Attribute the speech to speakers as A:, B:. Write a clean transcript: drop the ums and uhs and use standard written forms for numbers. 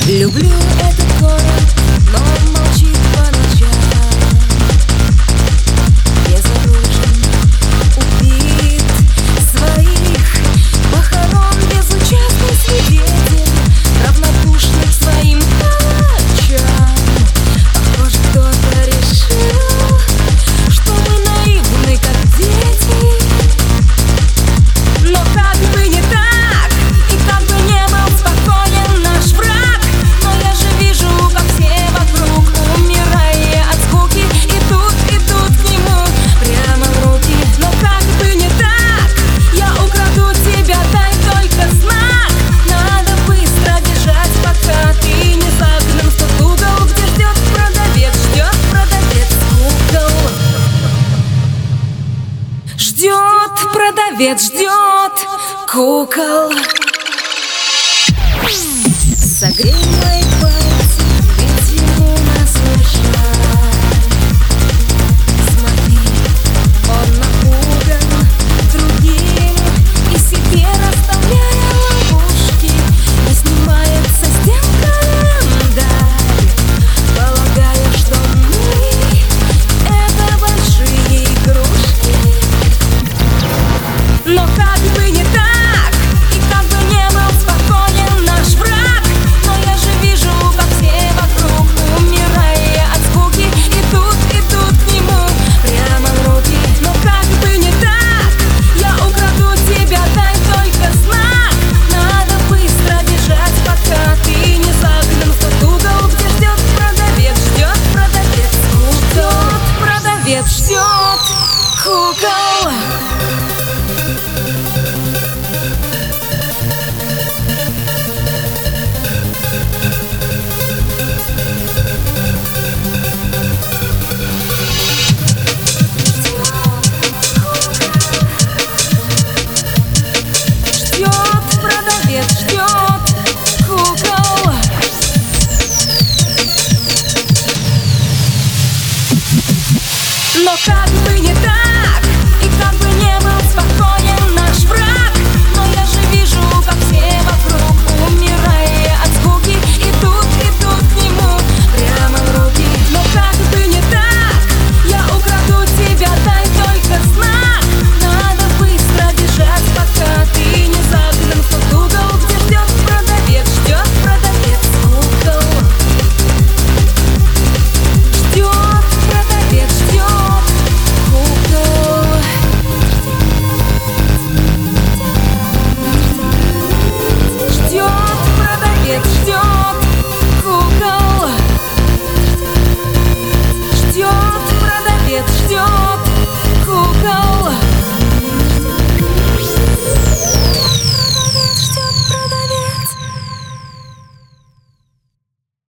A: Люблю этот город, но молчит по ночам. Безоружен, убит своих похорон, безучастный свидетель, равнодушный к своим очам. Похоже, кто-то решил, что мы наивны, как дети. Но как бы не так, и как бы не был спокоен наш враг, но я же вижу, как все вокруг, умирая от скуки, идут к нему прямо в руки. Но как бы не так, я украду тебя, дай только знак. Надо быстро бежать, пока ты не загнан в тот угол, где ждет продавец кукол. Ждет продавец, ждет кукол. Согрей мои пальцы, ведь ему нас лежать.